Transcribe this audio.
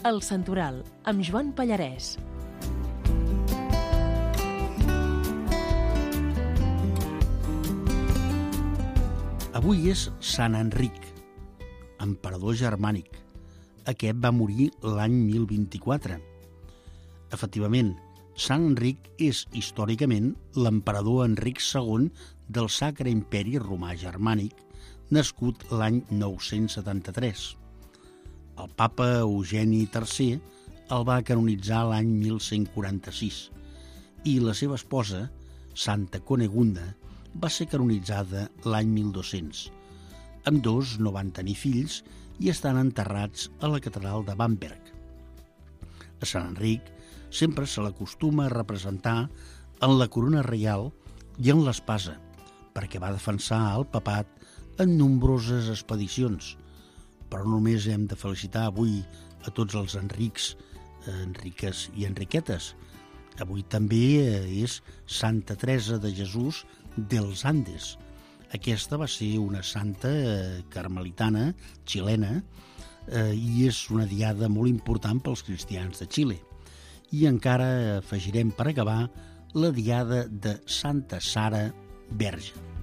El Santoral, amb Joan Pallarès. Avui és Sant Enric, emperador germànic. Aquest va morir l'any 1024. Efectivament, Sant Enric és històricament l'emperador Enric II del Sacre Imperi Romà Germànic, nascut l'any 973. El papa Eugeni III el va canonitzar l'any 1146 i la seva esposa, Santa Conegunda, va ser canonitzada l'any 1200. Ambdós no van tenir fills i estan enterrats a la catedral de Bamberg. A Sant Enric sempre se l'acostuma a representar en la corona reial i en l'espasa, perquè va defensar el papat en nombroses expedicions. Però no només hem de felicitar avui a tots els Enrics, Enriques i Enriquetes. Avui també és Santa Teresa de Jesús dels Andes. Aquesta va ser una santa carmelitana xilena i és una diada molt important pels cristians de Xile. I encara afegirem per acabar la diada de Santa Sara Verge.